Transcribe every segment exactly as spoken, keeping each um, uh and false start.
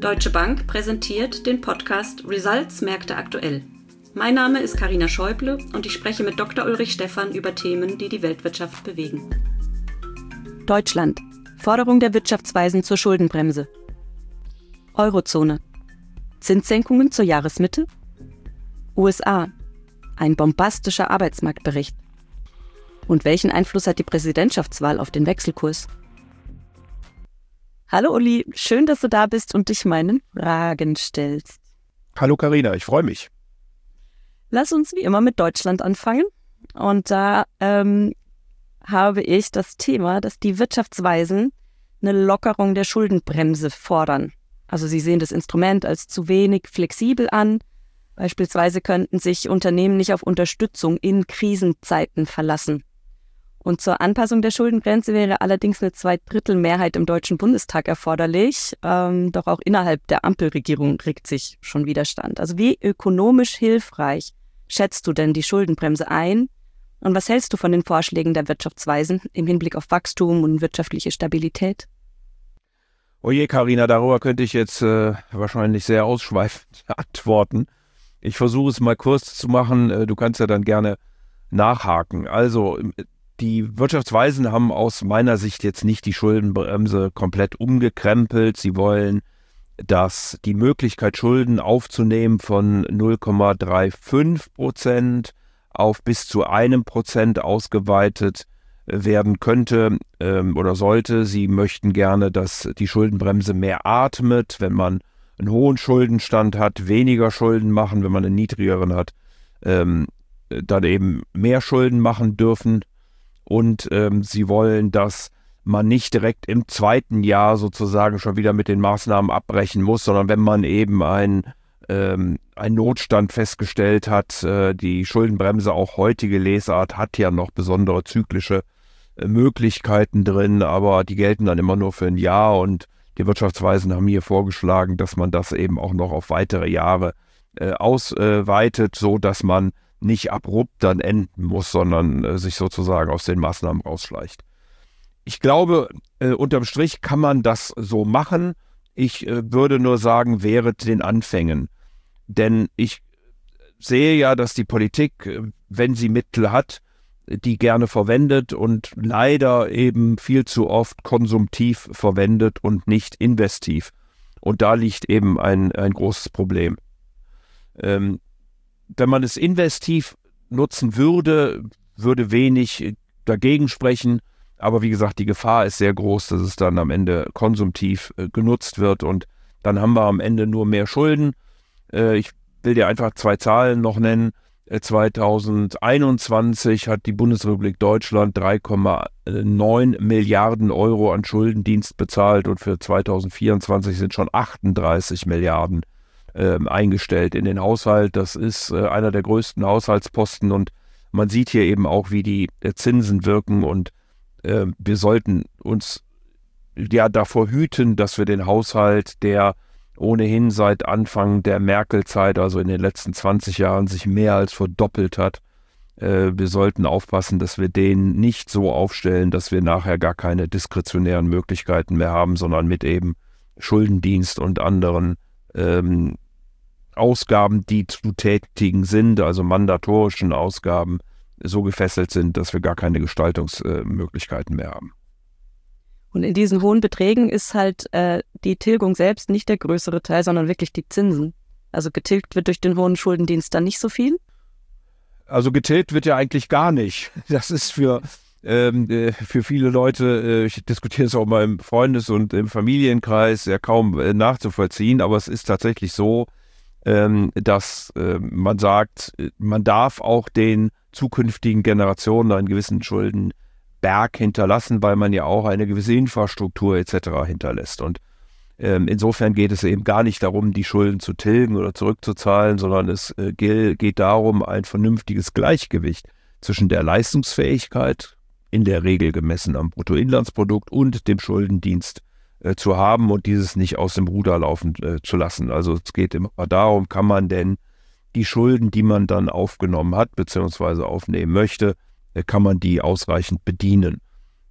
Deutsche Bank präsentiert den Podcast Results Märkte aktuell. Mein Name ist Carina Schäuble und ich spreche mit Doktor Ulrich Stephan über Themen, die die Weltwirtschaft bewegen. Deutschland. Forderung der Wirtschaftsweisen zur Schuldenbremse. Eurozone. Zinssenkungen zur Jahresmitte. U S A. Ein bombastischer Arbeitsmarktbericht. Und welchen Einfluss hat die Präsidentschaftswahl auf den Wechselkurs? Hallo Uli, schön, dass du da bist und dich meinen Fragen stellst. Hallo Carina, ich freue mich. Lass uns wie immer mit Deutschland anfangen. Und da ähm, habe ich das Thema, dass die Wirtschaftsweisen eine Lockerung der Schuldenbremse fordern. Also sie sehen das Instrument als zu wenig flexibel an. Beispielsweise könnten sich Unternehmen nicht auf Unterstützung in Krisenzeiten verlassen. Und zur Anpassung der Schuldenbremse wäre allerdings eine Zweidrittelmehrheit im Deutschen Bundestag erforderlich. Ähm, doch auch innerhalb der Ampelregierung regt sich schon Widerstand. Also wie ökonomisch hilfreich schätzt du denn die Schuldenbremse ein? Und was hältst du von den Vorschlägen der Wirtschaftsweisen im Hinblick auf Wachstum und wirtschaftliche Stabilität? Oje, Carina, darüber könnte ich jetzt äh, wahrscheinlich sehr ausschweifend antworten. Ich versuche es mal kurz zu machen. Du kannst ja dann gerne nachhaken. Also die Wirtschaftsweisen haben aus meiner Sicht jetzt nicht die Schuldenbremse komplett umgekrempelt. Sie wollen, dass die Möglichkeit, Schulden aufzunehmen von null Komma fünfunddreißig Prozent auf bis zu einem Prozent ausgeweitet werden könnte ähm, oder sollte. Sie möchten gerne, dass die Schuldenbremse mehr atmet, wenn man einen hohen Schuldenstand hat, weniger Schulden machen, wenn man einen niedrigeren hat, ähm, dann eben mehr Schulden machen dürfen. Und ähm, sie wollen, dass man nicht direkt im zweiten Jahr sozusagen schon wieder mit den Maßnahmen abbrechen muss, sondern wenn man eben ein, ähm, einen Notstand festgestellt hat, äh, die Schuldenbremse, auch heutige Lesart, hat ja noch besondere zyklische äh, Möglichkeiten drin, aber die gelten dann immer nur für ein Jahr und die Wirtschaftsweisen haben hier vorgeschlagen, dass man das eben auch noch auf weitere Jahre äh, ausweitet, so dass man nicht abrupt dann enden muss, sondern äh, sich sozusagen aus den Maßnahmen rausschleicht. Ich glaube, äh, unterm Strich kann man das so machen. Ich äh, würde nur sagen, während den Anfängen. Denn ich sehe ja, dass die Politik, äh, wenn sie Mittel hat, die gerne verwendet und leider eben viel zu oft konsumtiv verwendet und nicht investiv. Und da liegt eben ein, ein großes Problem. Ähm, wenn man es investiv nutzen würde, würde wenig dagegen sprechen. Aber wie gesagt, die Gefahr ist sehr groß, dass es dann am Ende konsumtiv äh, genutzt wird und dann haben wir am Ende nur mehr Schulden. Äh, ich will dir einfach zwei Zahlen noch nennen. zweitausendeinundzwanzig hat die Bundesrepublik Deutschland drei Komma neun Milliarden Euro an Schuldendienst bezahlt und für zweitausendvierundzwanzig sind schon achtunddreißig Milliarden äh, eingestellt in den Haushalt. Das ist äh, einer der größten Haushaltsposten und man sieht hier eben auch, wie die äh, Zinsen wirken und äh, wir sollten uns ja davor hüten, dass wir den Haushalt, der ohnehin seit Anfang der Merkel-Zeit, also in den letzten zwanzig Jahren, sich mehr als verdoppelt hat. Äh, wir sollten aufpassen, dass wir den nicht so aufstellen, dass wir nachher gar keine diskretionären Möglichkeiten mehr haben, sondern mit eben Schuldendienst und anderen ähm, Ausgaben, die zu tätigen sind, also mandatorischen Ausgaben, so gefesselt sind, dass wir gar keine Gestaltungsmöglichkeiten mehr haben. Und in diesen hohen Beträgen ist halt äh, die Tilgung selbst nicht der größere Teil, sondern wirklich die Zinsen. Also getilgt wird durch den hohen Schuldendienst dann nicht so viel? Also getilgt wird ja eigentlich gar nicht. Das ist für, ähm, äh, für viele Leute, äh, ich diskutiere es auch mal im Freundes- und im Familienkreis, ja kaum äh, nachzuvollziehen, aber es ist tatsächlich so, ähm, dass äh, man sagt, man darf auch den zukünftigen Generationen einen gewissen Schulden Berg hinterlassen, weil man ja auch eine gewisse Infrastruktur et cetera hinterlässt. Und ähm, insofern geht es eben gar nicht darum, die Schulden zu tilgen oder zurückzuzahlen, sondern es äh, geht darum, ein vernünftiges Gleichgewicht zwischen der Leistungsfähigkeit, in der Regel gemessen am Bruttoinlandsprodukt, und dem Schuldendienst äh, zu haben und dieses nicht aus dem Ruder laufen äh, zu lassen. Also es geht immer darum, kann man denn die Schulden, die man dann aufgenommen hat, beziehungsweise aufnehmen möchte, kann man die ausreichend bedienen.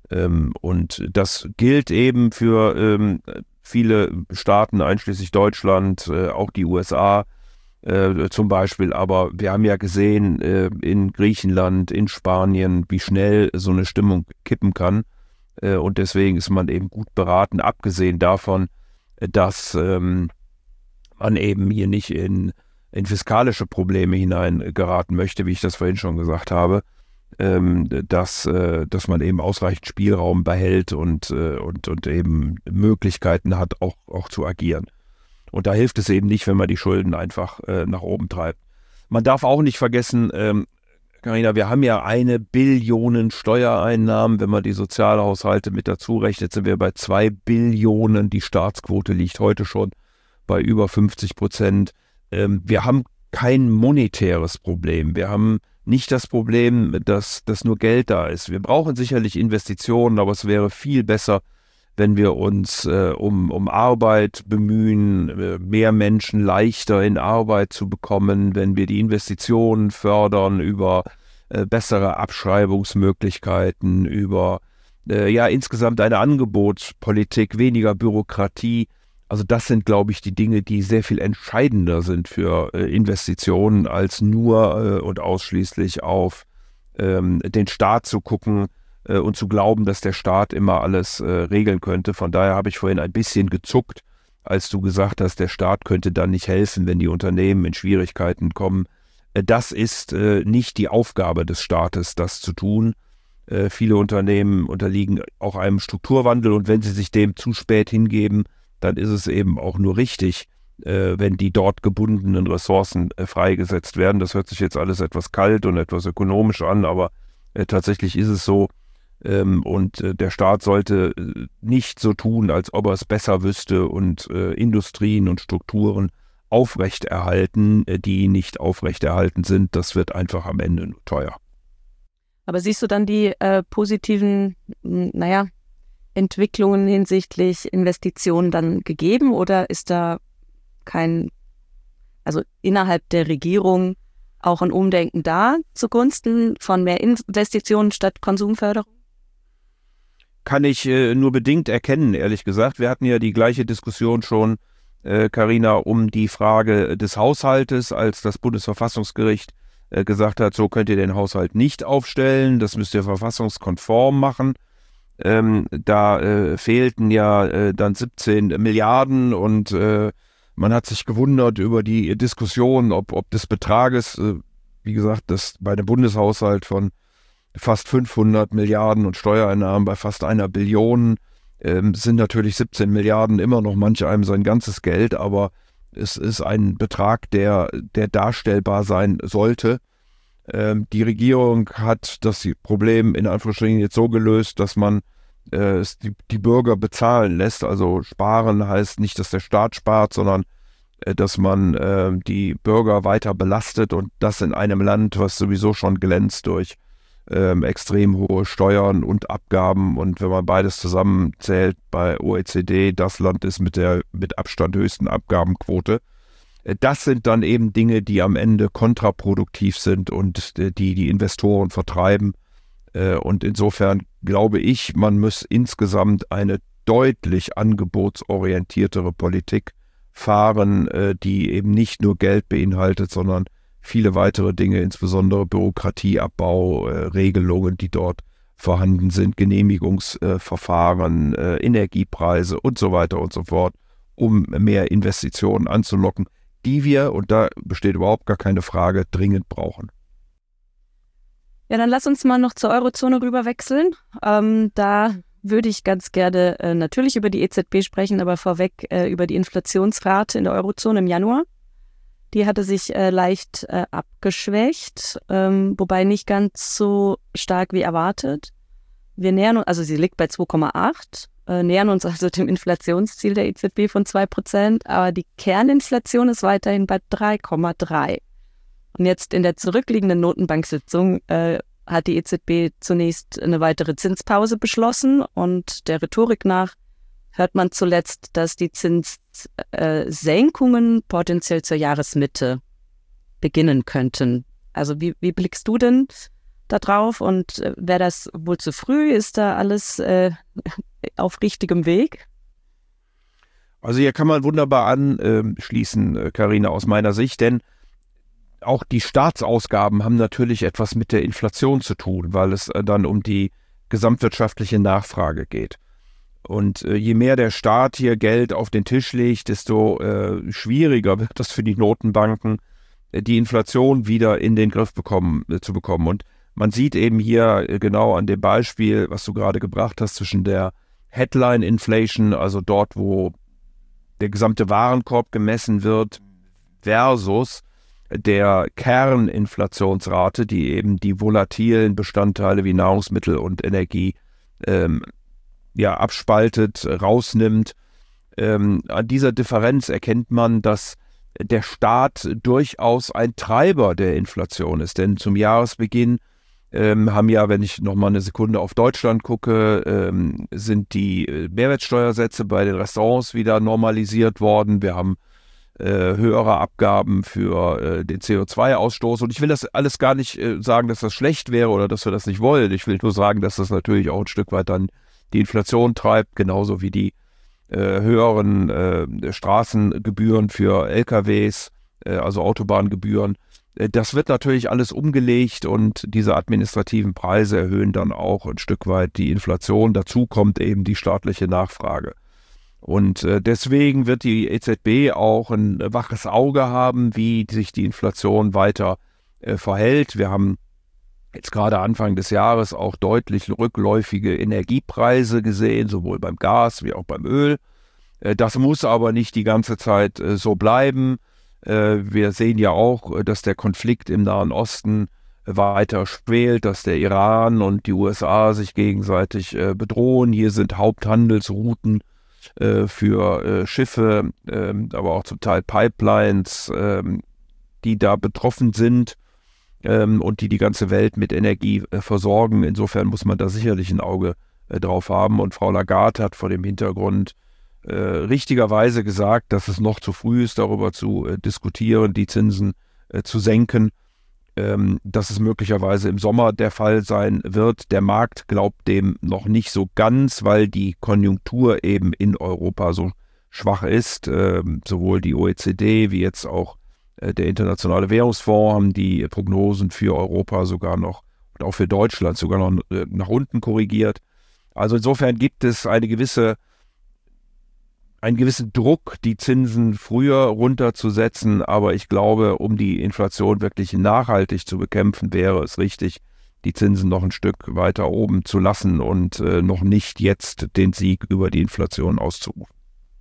Ähm, und das gilt eben für ähm, viele Staaten, einschließlich Deutschland, äh, auch die U S A äh, zum Beispiel. Aber wir haben ja gesehen äh, in Griechenland, in Spanien, wie schnell so eine Stimmung kippen kann. Äh, und deswegen ist man eben gut beraten, abgesehen davon, dass ähm, man eben hier nicht in, in fiskalische Probleme hineingeraten möchte, wie ich das vorhin schon gesagt habe, ähm, dass, äh, dass man eben ausreichend Spielraum behält und, äh, und, und eben Möglichkeiten hat, auch, auch zu agieren. Und da hilft es eben nicht, wenn man die Schulden einfach äh, nach oben treibt. Man darf auch nicht vergessen, ähm, Carina, wir haben ja eine Billion Steuereinnahmen. Wenn man die Sozialhaushalte mit dazu rechnet, sind wir bei zwei Billionen. Die Staatsquote liegt heute schon bei über fünfzig Prozent. Ähm, wir haben kein monetäres Problem. Wir haben nicht das Problem, dass, dass nur Geld da ist. Wir brauchen sicherlich Investitionen, aber es wäre viel besser, wenn wir uns äh, um, um Arbeit bemühen, äh, mehr Menschen leichter in Arbeit zu bekommen, wenn wir die Investitionen fördern über äh, bessere Abschreibungsmöglichkeiten, über äh, ja insgesamt eine Angebotspolitik, weniger Bürokratie. Also das sind, glaube ich, die Dinge, die sehr viel entscheidender sind für äh, Investitionen, als nur äh, und ausschließlich auf ähm, den Staat zu gucken, und zu glauben, dass der Staat immer alles äh, regeln könnte. Von daher habe ich vorhin ein bisschen gezuckt, als du gesagt hast, der Staat könnte dann nicht helfen, wenn die Unternehmen in Schwierigkeiten kommen. Äh, das ist äh, nicht die Aufgabe des Staates, das zu tun. Äh, viele Unternehmen unterliegen auch einem Strukturwandel und wenn sie sich dem zu spät hingeben, dann ist es eben auch nur richtig, äh, wenn die dort gebundenen Ressourcen äh, freigesetzt werden. Das hört sich jetzt alles etwas kalt und etwas ökonomisch an, aber äh, tatsächlich ist es so. Ähm, und äh, der Staat sollte äh, nicht so tun, als ob er es besser wüsste und äh, Industrien und Strukturen aufrechterhalten, äh, die nicht aufrechterhalten sind. Das wird einfach am Ende nur teuer. Aber siehst du dann die äh, positiven, n- naja, Entwicklungen hinsichtlich Investitionen dann gegeben oder ist da kein, also innerhalb der Regierung auch ein Umdenken da zugunsten von mehr Investitionen statt Konsumförderung? Kann ich äh, nur bedingt erkennen, ehrlich gesagt. Wir hatten ja die gleiche Diskussion schon, äh, Carina, um die Frage des Haushaltes, als das Bundesverfassungsgericht äh, gesagt hat, so könnt ihr den Haushalt nicht aufstellen, das müsst ihr verfassungskonform machen. Ähm, da äh, fehlten ja äh, dann siebzehn Milliarden und äh, man hat sich gewundert über die Diskussion, ob, ob des Betrages, äh, wie gesagt, das bei einem Bundeshaushalt von fast fünfhundert Milliarden und Steuereinnahmen bei fast einer Billion ähm, sind natürlich siebzehn Milliarden immer noch manch einem sein ganzes Geld, aber es ist ein Betrag, der, der darstellbar sein sollte. Ähm, die Regierung hat das Problem in Anführungsstrichen jetzt so gelöst, dass man äh, die, die Bürger bezahlen lässt. Also sparen heißt nicht, dass der Staat spart, sondern äh, dass man äh, die Bürger weiter belastet und das in einem Land, was sowieso schon glänzt durch Ähm, extrem hohe Steuern und Abgaben und wenn man beides zusammenzählt bei O E C D, das Land ist mit der mit Abstand höchsten Abgabenquote. Äh, das sind dann eben Dinge, die am Ende kontraproduktiv sind und äh, die die Investoren vertreiben. Äh, und insofern glaube ich, man muss insgesamt eine deutlich angebotsorientiertere Politik fahren, äh, die eben nicht nur Geld beinhaltet, sondern viele weitere Dinge, insbesondere Bürokratieabbau, äh, Regelungen, die dort vorhanden sind, Genehmigungsverfahren, äh, Energiepreise und so weiter und so fort, um mehr Investitionen anzulocken, die wir, und da besteht überhaupt gar keine Frage, dringend brauchen. Ja, dann lass uns mal noch zur Eurozone rüber wechseln. Ähm, da würde ich ganz gerne äh, natürlich über die E Z B sprechen, aber vorweg äh, über die Inflationsrate in der Eurozone im Januar. Die hatte sich äh, leicht äh, abgeschwächt, ähm, wobei nicht ganz so stark wie erwartet. Wir nähern uns, also sie liegt bei zwei Komma acht, äh, nähern uns also dem Inflationsziel der E Z B von zwei Prozent, aber die Kerninflation ist weiterhin bei drei Komma drei. Und jetzt in der zurückliegenden Notenbanksitzung äh, hat die E Z B zunächst eine weitere Zinspause beschlossen und der Rhetorik nach hört man zuletzt, dass die Zinssenkungen äh, potenziell zur Jahresmitte beginnen könnten. Also wie, wie blickst du denn da drauf und äh, wäre das wohl zu früh? Ist da alles äh, auf richtigem Weg? Also hier kann man wunderbar anschließen, Carina, aus meiner Sicht, denn auch die Staatsausgaben haben natürlich etwas mit der Inflation zu tun, weil es dann um die gesamtwirtschaftliche Nachfrage geht. Und äh, je mehr der Staat hier Geld auf den Tisch legt, desto äh, schwieriger wird das für die Notenbanken, äh, die Inflation wieder in den Griff bekommen, äh, zu bekommen. Und man sieht eben hier äh, genau an dem Beispiel, was du gerade gebracht hast, zwischen der Headline Inflation, also dort, wo der gesamte Warenkorb gemessen wird, versus der Kerninflationsrate, die eben die volatilen Bestandteile wie Nahrungsmittel und Energie ähm, ja, abspaltet, rausnimmt. Ähm, an dieser Differenz erkennt man, dass der Staat durchaus ein Treiber der Inflation ist. Denn zum Jahresbeginn ähm, haben ja, wenn ich nochmal eine Sekunde auf Deutschland gucke, ähm, sind die Mehrwertsteuersätze bei den Restaurants wieder normalisiert worden. Wir haben äh, höhere Abgaben für äh, den C O zwei Ausstoß. Und ich will das alles gar nicht äh, sagen, dass das schlecht wäre oder dass wir das nicht wollen. Ich will nur sagen, dass das natürlich auch ein Stück weit dann die Inflation treibt, genauso wie die äh, höheren äh, Straßengebühren für L K Ws, äh, also Autobahngebühren. Äh, das wird natürlich alles umgelegt und diese administrativen Preise erhöhen dann auch ein Stück weit die Inflation. Dazu kommt eben die staatliche Nachfrage. Und äh, deswegen wird die E Z B auch ein waches Auge haben, wie sich die Inflation weiter äh, verhält. Wir haben jetzt gerade Anfang des Jahres auch deutlich rückläufige Energiepreise gesehen, sowohl beim Gas wie auch beim Öl. Das muss aber nicht die ganze Zeit so bleiben. Wir sehen ja auch, dass der Konflikt im Nahen Osten weiter schwelt, dass der Iran und die U S A sich gegenseitig bedrohen. Hier sind Haupthandelsrouten für Schiffe, aber auch zum Teil Pipelines, die da betroffen sind und die die ganze Welt mit Energie äh, versorgen. Insofern muss man da sicherlich ein Auge äh, drauf haben. Und Frau Lagarde hat vor dem Hintergrund äh, richtigerweise gesagt, dass es noch zu früh ist, darüber zu äh, diskutieren, die Zinsen äh, zu senken, ähm, dass es möglicherweise im Sommer der Fall sein wird. Der Markt glaubt dem noch nicht so ganz, weil die Konjunktur eben in Europa so schwach ist. Ähm, sowohl die O E C D wie jetzt auch der Internationale Währungsfonds haben die Prognosen für Europa sogar noch und auch für Deutschland sogar noch nach unten korrigiert. Also insofern gibt es eine gewisse, einen gewissen Druck, die Zinsen früher runterzusetzen. Aber ich glaube, um die Inflation wirklich nachhaltig zu bekämpfen, wäre es richtig, die Zinsen noch ein Stück weiter oben zu lassen und äh, noch nicht jetzt den Sieg über die Inflation auszurufen.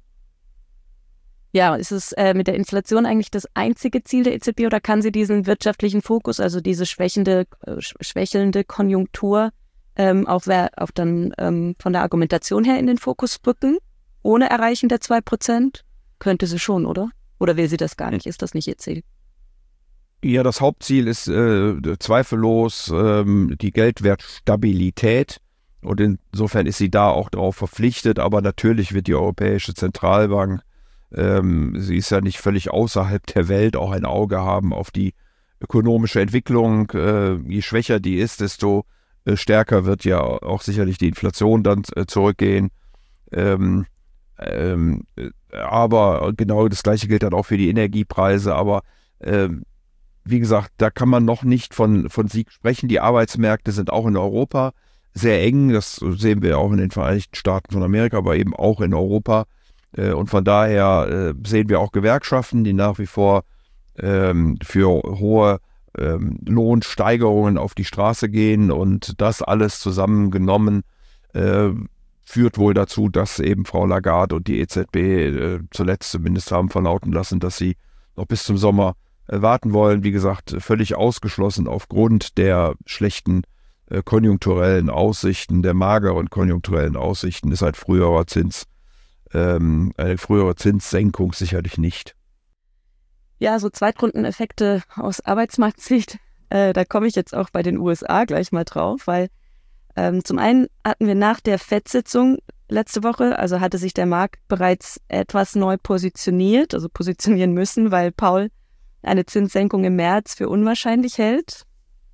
Ja, ist es äh, mit der Inflation eigentlich das einzige Ziel der E Z B oder kann sie diesen wirtschaftlichen Fokus, also diese schwächende, äh, schwächelnde Konjunktur, ähm, auch, auch dann ähm, von der Argumentation her in den Fokus rücken, ohne Erreichen der zwei Prozent? Könnte sie schon, oder? Oder will sie das gar nicht? Ist das nicht ihr Ziel? Ja, das Hauptziel ist äh, zweifellos ähm, die Geldwertstabilität. Und insofern ist sie da auch darauf verpflichtet. Aber natürlich wird die Europäische Zentralbank, ähm, sie ist ja nicht völlig außerhalb der Welt, auch ein Auge haben auf die ökonomische Entwicklung. Äh, je schwächer die ist, desto äh, stärker wird ja auch sicherlich die Inflation dann äh, zurückgehen. Ähm, ähm, aber genau das Gleiche gilt dann auch für die Energiepreise. Aber ähm, wie gesagt, da kann man noch nicht von, von Sieg sprechen. Die Arbeitsmärkte sind auch in Europa sehr eng. Das sehen wir auch in den Vereinigten Staaten von Amerika, aber eben auch in Europa. Und von daher sehen wir auch Gewerkschaften, die nach wie vor ähm, für hohe ähm, Lohnsteigerungen auf die Straße gehen. Und das alles zusammengenommen äh, führt wohl dazu, dass eben Frau Lagarde und die E Z B äh, zuletzt zumindest haben verlauten lassen, dass sie noch bis zum Sommer äh, warten wollen. Wie gesagt, völlig ausgeschlossen aufgrund der schlechten äh, konjunkturellen Aussichten, der mageren konjunkturellen Aussichten ist ein früherer Zins Ähm, eine frühere Zinssenkung sicherlich nicht. Ja, so Zweitrundeneffekte aus Arbeitsmarktsicht, äh, da komme ich jetzt auch bei den U S A gleich mal drauf, weil ähm, zum einen hatten wir nach der Fed-Sitzung letzte Woche, also hatte sich der Markt bereits etwas neu positioniert, also positionieren müssen, weil Paul eine Zinssenkung im März für unwahrscheinlich hält.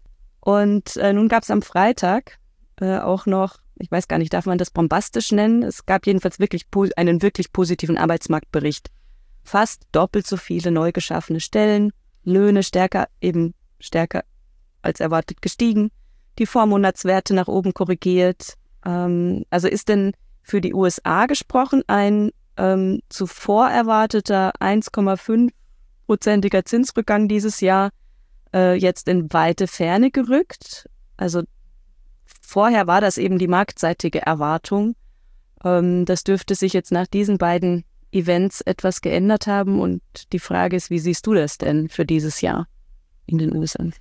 Und äh, nun gab es am Freitag äh, auch noch, ich weiß gar nicht, darf man das bombastisch nennen? Es gab jedenfalls wirklich po- einen wirklich positiven Arbeitsmarktbericht. Fast doppelt so viele neu geschaffene Stellen, Löhne stärker, eben stärker als erwartet gestiegen, die Vormonatswerte nach oben korrigiert. Ähm, also ist denn für die U S A gesprochen ein ähm, zuvor erwarteter eins Komma fünf-prozentiger Zinsrückgang dieses Jahr äh, jetzt in weite Ferne gerückt? Also vorher war das eben die marktseitige Erwartung. Ähm, das dürfte sich jetzt nach diesen beiden Events etwas geändert haben. Und die Frage ist, wie siehst du das denn für dieses Jahr in den U S A?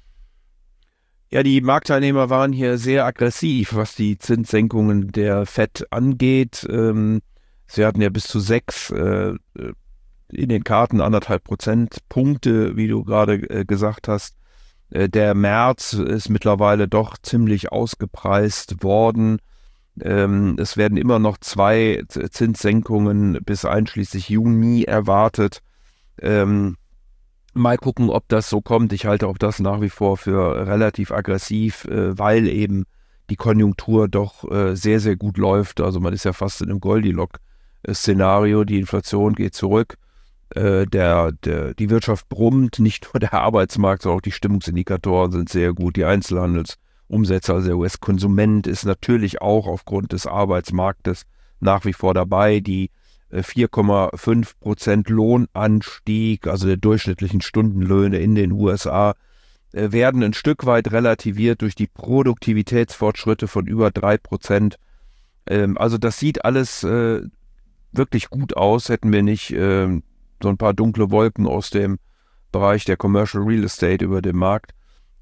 Ja, die Marktteilnehmer waren hier sehr aggressiv, was die Zinssenkungen der Fed angeht. Ähm, sie hatten ja bis zu sechs äh, in den Karten, anderthalb Prozentpunkte, wie du gerade äh, gesagt hast. Äh, der März ist mittlerweile doch ziemlich ausgepreist worden. Ähm, es werden immer noch zwei Zinssenkungen bis einschließlich Juni erwartet. Ähm, Mal gucken, ob das so kommt. Ich halte auch das nach wie vor für relativ aggressiv, äh, weil eben die Konjunktur doch äh, sehr, sehr gut läuft. Also man ist ja fast in einem Goldilocks-Szenario. Die Inflation geht zurück. Äh, der, der, die Wirtschaft brummt, nicht nur der Arbeitsmarkt, sondern auch die Stimmungsindikatoren sind sehr gut. Die Einzelhandelsumsätze, also der U S-Konsument ist natürlich auch aufgrund des Arbeitsmarktes nach wie vor dabei. Die vier Komma fünf Prozent Lohnanstieg, also der durchschnittlichen Stundenlöhne in den U S A, werden ein Stück weit relativiert durch die Produktivitätsfortschritte von über drei Prozent. Also das sieht alles wirklich gut aus, hätten wir nicht so ein paar dunkle Wolken aus dem Bereich der Commercial Real Estate über dem Markt.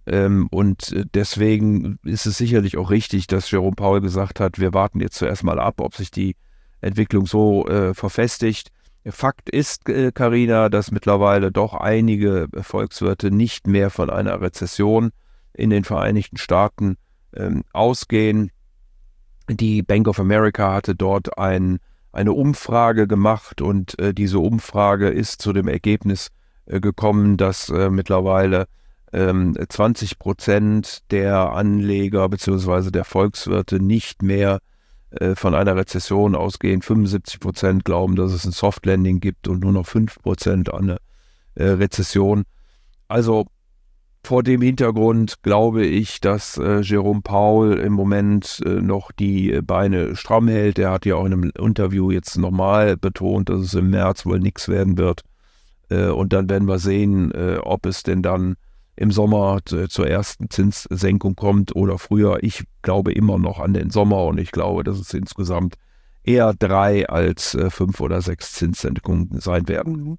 Und deswegen ist es sicherlich auch richtig, dass Jerome Powell gesagt hat, wir warten jetzt zuerst mal ab, ob sich die Entwicklung so äh, verfestigt. Fakt ist, Carina, äh, dass mittlerweile doch einige Volkswirte nicht mehr von einer Rezession in den Vereinigten Staaten ähm, ausgehen. Die Bank of America hatte dort ein, eine Umfrage gemacht und äh, diese Umfrage ist zu dem Ergebnis äh, gekommen, dass äh, mittlerweile ähm, zwanzig Prozent der Anleger bzw. der Volkswirte nicht mehr von einer Rezession ausgehen. fünfundsiebzig Prozent glauben, dass es ein Soft Landing gibt und nur noch fünf Prozent an eine äh, Rezession. Also vor dem Hintergrund glaube ich, dass äh, Jerome Powell im Moment äh, noch die Beine stramm hält. Er hat ja auch in einem Interview jetzt nochmal betont, dass es im März wohl nichts werden wird. Äh, und dann werden wir sehen, äh, ob es denn dann im Sommer zur ersten Zinssenkung kommt oder früher. Ich glaube immer noch an den Sommer und ich glaube, dass es insgesamt eher drei als äh, fünf oder sechs Zinssenkungen sein werden.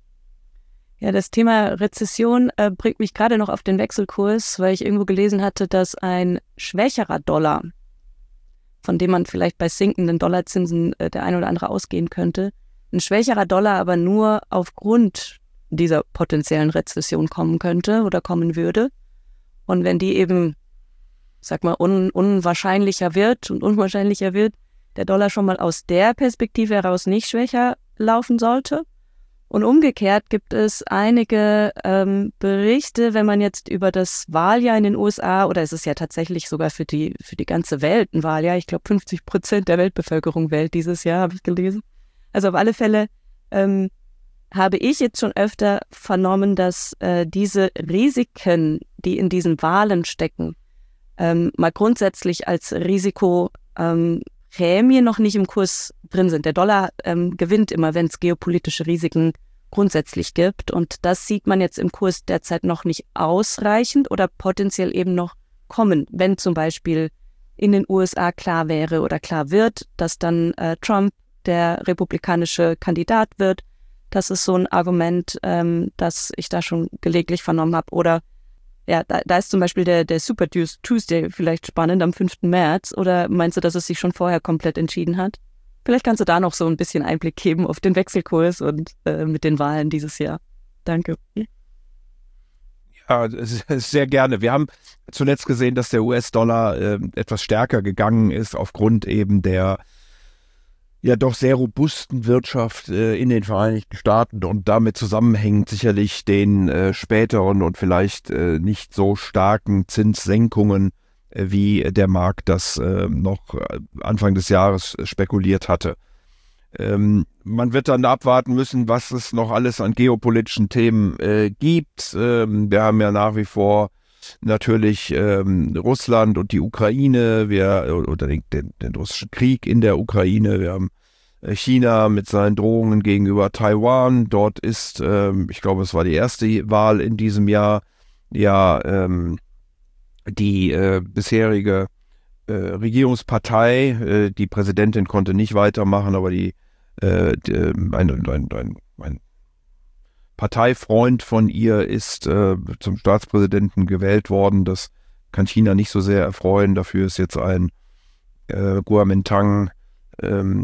Ja, das Thema Rezession äh, bringt mich gerade noch auf den Wechselkurs, weil ich irgendwo gelesen hatte, dass ein schwächerer Dollar, von dem man vielleicht bei sinkenden Dollarzinsen äh, der ein oder andere ausgehen könnte, ein schwächerer Dollar aber nur aufgrund dieser potenziellen Rezession kommen könnte oder kommen würde. Und wenn die eben, sag mal, un- unwahrscheinlicher wird und unwahrscheinlicher wird, der Dollar schon mal aus der Perspektive heraus nicht schwächer laufen sollte. Und umgekehrt gibt es einige ähm, Berichte, wenn man jetzt über das Wahljahr in den U S A, oder es ist ja tatsächlich sogar für die, für die ganze Welt ein Wahljahr, ich glaube fünfzig Prozent der Weltbevölkerung wählt dieses Jahr, habe ich gelesen. Also auf alle Fälle ähm, habe ich jetzt schon öfter vernommen, dass äh, diese Risiken, die in diesen Wahlen stecken, ähm, mal grundsätzlich als Risikoprämie ähm, noch nicht im Kurs drin sind. Der Dollar ähm, gewinnt immer, wenn es geopolitische Risiken grundsätzlich gibt. Und das sieht man jetzt im Kurs derzeit noch nicht ausreichend oder potenziell eben noch kommen, wenn zum Beispiel in den U S A klar wäre oder klar wird, dass dann äh, Trump der republikanische Kandidat wird. Das ist so ein Argument, ähm, das ich da schon gelegentlich vernommen habe. Oder ja, da, da ist zum Beispiel der, der Super Tuesday vielleicht spannend am fünften März. Oder meinst du, dass es sich schon vorher komplett entschieden hat? Vielleicht kannst du da noch so ein bisschen Einblick geben auf den Wechselkurs und äh, mit den Wahlen dieses Jahr. Danke. Ja, sehr gerne. Wir haben zuletzt gesehen, dass der U S-Dollar äh, etwas stärker gegangen ist aufgrund eben der ja doch sehr robusten Wirtschaft äh, in den Vereinigten Staaten und damit zusammenhängend sicherlich den äh, späteren und vielleicht äh, nicht so starken Zinssenkungen, äh, wie der Markt das äh, noch Anfang des Jahres spekuliert hatte. Ähm, man wird dann abwarten müssen, was es noch alles an geopolitischen Themen äh, gibt. Ähm, wir haben ja nach wie vor natürlich ähm, Russland und die Ukraine, wir, oder den, den, den russischen Krieg in der Ukraine. Wir haben äh, China mit seinen Drohungen gegenüber Taiwan. Dort ist, ähm, ich glaube, es war die erste Wahl in diesem Jahr, ja, ähm, die äh, bisherige äh, Regierungspartei, äh, die Präsidentin konnte nicht weitermachen, aber die, äh, die ein, ein, ein, ein Parteifreund von ihr ist äh, zum Staatspräsidenten gewählt worden. Das kann China nicht so sehr erfreuen. Dafür ist jetzt ein äh, Kuomintang ähm,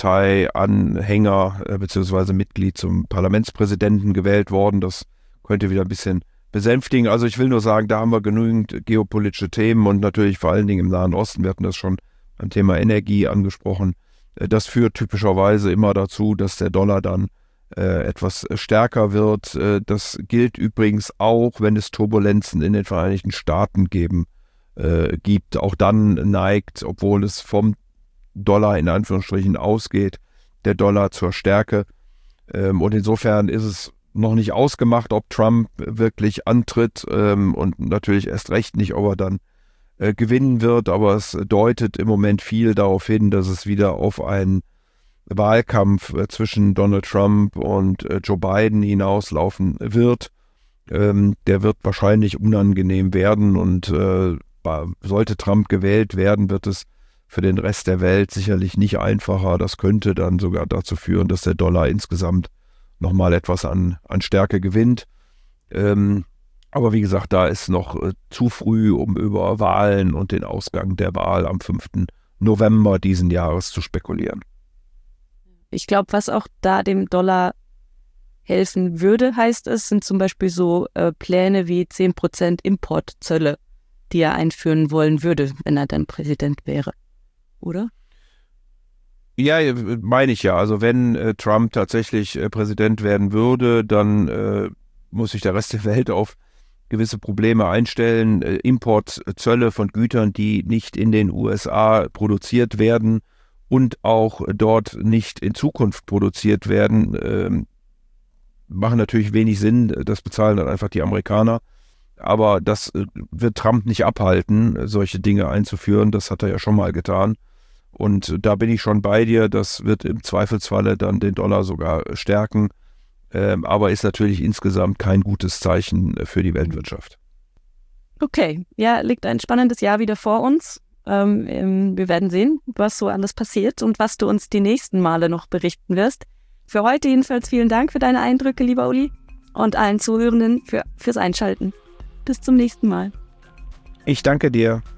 Parteianhänger äh, bzw. Mitglied zum Parlamentspräsidenten gewählt worden. Das könnte wieder ein bisschen besänftigen. Also ich will nur sagen, da haben wir genügend geopolitische Themen und natürlich vor allen Dingen im Nahen Osten. Wir hatten das schon beim Thema Energie angesprochen. Äh, das führt typischerweise immer dazu, dass der Dollar dann äh, etwas stärker wird. Äh, das gilt übrigens auch, wenn es Turbulenzen in den Vereinigten Staaten geben, äh, gibt. Auch dann neigt, obwohl es vom Dollar in Anführungsstrichen ausgeht, der Dollar zur Stärke. Ähm, und insofern ist es noch nicht ausgemacht, ob Trump wirklich antritt ähm, und natürlich erst recht nicht, ob er dann äh, gewinnen wird, aber es deutet im Moment viel darauf hin, dass es wieder auf einen Wahlkampf äh, zwischen Donald Trump und äh, Joe Biden hinauslaufen wird. Ähm, der wird wahrscheinlich unangenehm werden und äh, sollte Trump gewählt werden, wird es für den Rest der Welt sicherlich nicht einfacher. Das könnte dann sogar dazu führen, dass der Dollar insgesamt nochmal etwas an, an Stärke gewinnt. Ähm, aber wie gesagt, da ist noch äh, zu früh, um über Wahlen und den Ausgang der Wahl am fünften November diesen Jahres zu spekulieren. Ich glaube, was auch da dem Dollar helfen würde, heißt es, sind zum Beispiel so äh, Pläne wie zehn Prozent Importzölle, die er einführen wollen würde, wenn er dann Präsident wäre, oder? Ja, meine ich ja. Also wenn äh, Trump tatsächlich äh, Präsident werden würde, dann äh, muss sich der Rest der Welt auf gewisse Probleme einstellen. Äh, Importzölle von Gütern, die nicht in den U S A produziert werden und auch dort nicht in Zukunft produziert werden, äh, machen natürlich wenig Sinn. Das bezahlen dann einfach die Amerikaner. Aber das äh, wird Trump nicht abhalten, solche Dinge einzuführen. Das hat er ja schon mal getan. Und da bin ich schon bei dir, das wird im Zweifelsfalle dann den Dollar sogar stärken, ähm, aber ist natürlich insgesamt kein gutes Zeichen für die Weltwirtschaft. Okay, ja, liegt ein spannendes Jahr wieder vor uns. Ähm, wir werden sehen, was so alles passiert und was du uns die nächsten Male noch berichten wirst. Für heute jedenfalls vielen Dank für deine Eindrücke, lieber Uli, und allen Zuhörenden für, fürs Einschalten. Bis zum nächsten Mal. Ich danke dir.